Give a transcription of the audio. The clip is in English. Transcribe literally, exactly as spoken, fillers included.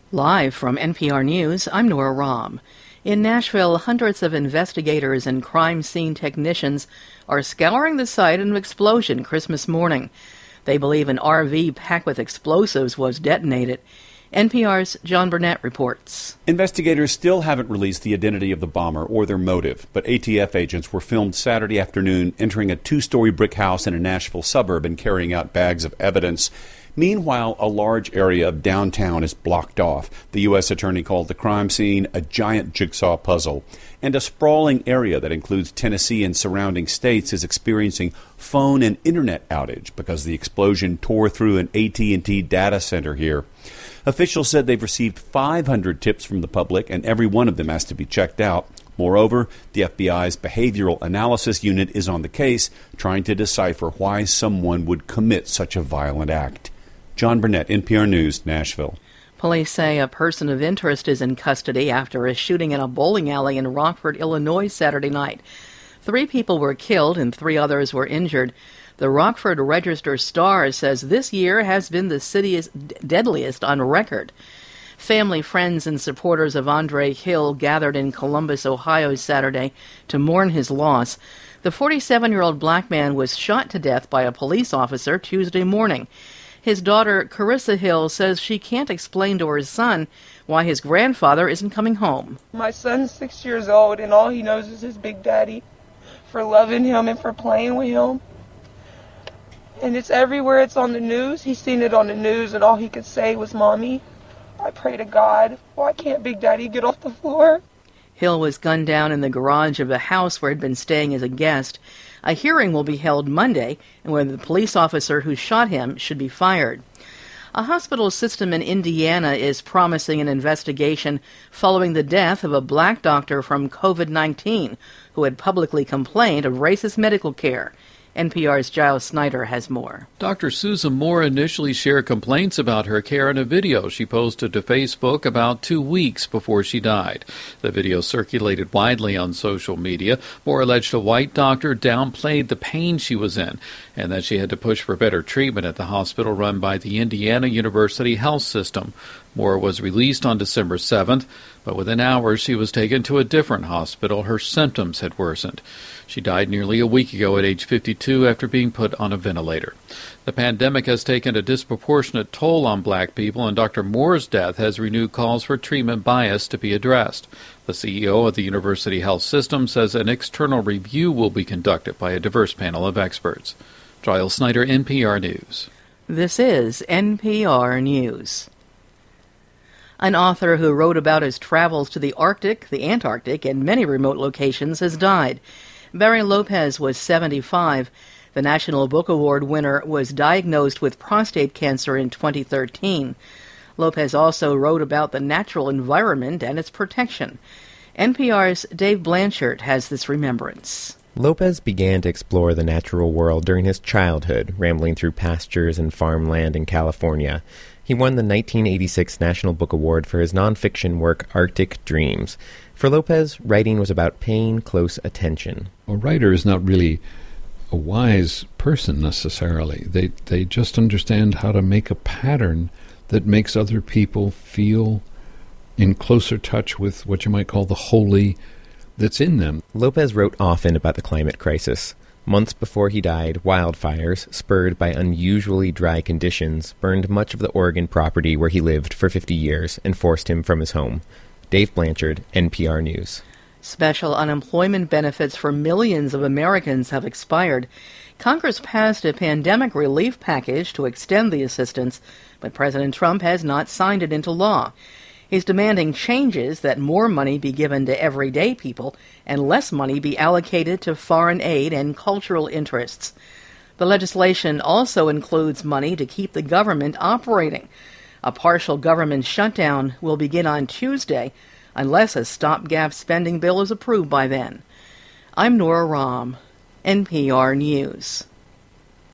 Live from N P R News, I'm Nora Rahm. In Nashville, hundreds of investigators and crime scene technicians are scouring the site of an explosion Christmas morning. They believe an R V packed with explosives was detonated. N P R's John Burnett reports. Investigators still haven't released the identity of the bomber or their motive, but A T F agents were filmed Saturday afternoon entering a two-story brick house in a Nashville suburb and carrying out bags of evidence. Meanwhile, a large area of downtown is blocked off. The U S attorney called the crime scene a giant jigsaw puzzle. And a sprawling area that includes Tennessee and surrounding states is experiencing phone and internet outage because the explosion tore through an A T and T data center here. Officials said they've received five hundred tips from the public, and every one of them has to be checked out. Moreover, the F B I's Behavioral Analysis Unit is on the case, trying to decipher why someone would commit such a violent act. John Burnett, N P R News, Nashville. Police say a person of interest is in custody after a shooting in a bowling alley in Rockford, Illinois, Saturday night. Three people were killed and three others were injured. The Rockford Register-Star says this year has been the city's deadliest on record. Family, friends, and supporters of Andre Hill gathered in Columbus, Ohio, Saturday to mourn his loss. The forty-seven-year-old black man was shot to death by a police officer Tuesday morning. His daughter, Carissa Hill, says she can't explain to her son why his grandfather isn't coming home. My son's six years old, and all he knows is his big daddy for loving him and for playing with him. And it's everywhere. It's on the news. He's seen it on the news, and all he could say was, "Mommy, I pray to God, why can't Big Daddy get off the floor?" Hill was gunned down in the garage of a house where he'd been staying as a guest. A hearing will be held Monday, and whether the police officer who shot him should be fired. A hospital system in Indiana is promising an investigation following the death of a black doctor from COVID nineteen who had publicly complained of racist medical care. N P R's Giles Snyder has more. Doctor Susan Moore initially shared complaints about her care in a video she posted to Facebook about two weeks before she died. The video circulated widely on social media. Moore alleged a white doctor downplayed the pain she was in and that she had to push for better treatment at the hospital run by the Indiana University Health System. Moore was released on December seventh, but within hours she was taken to a different hospital. Her symptoms had worsened. She died nearly a week ago at age fifty-two after being put on a ventilator. The pandemic has taken a disproportionate toll on black people, and Doctor Moore's death has renewed calls for treatment bias to be addressed. The C E O of the University Health System says an external review will be conducted by a diverse panel of experts. Giles Snyder, N P R News. This is N P R News. An author who wrote about his travels to the Arctic, the Antarctic, and many remote locations has died. Barry Lopez was seventy-five. The National Book Award winner was diagnosed with prostate cancer in twenty thirteen. Lopez also wrote about the natural environment and its protection. N P R's Dave Blanchard has this remembrance. Lopez began to explore the natural world during his childhood, rambling through pastures and farmland in California. He won the nineteen eighty-six National Book Award for his nonfiction work Arctic Dreams. For Lopez, writing was about paying close attention. A writer is not really a wise person necessarily. They they just understand how to make a pattern that makes other people feel in closer touch with what you might call the holy that's in them. Lopez wrote often about the climate crisis. Months before he died, wildfires, spurred by unusually dry conditions, burned much of the Oregon property where he lived for fifty years and forced him from his home. Dave Blanchard, N P R News. Special unemployment benefits for millions of Americans have expired. Congress passed a pandemic relief package to extend the assistance, but President Trump has not signed it into law. He's demanding changes that more money be given to everyday people and less money be allocated to foreign aid and cultural interests. The legislation also includes money to keep the government operating. A partial government shutdown will begin on Tuesday unless a stopgap spending bill is approved by then. I'm Nora Rahm, N P R News.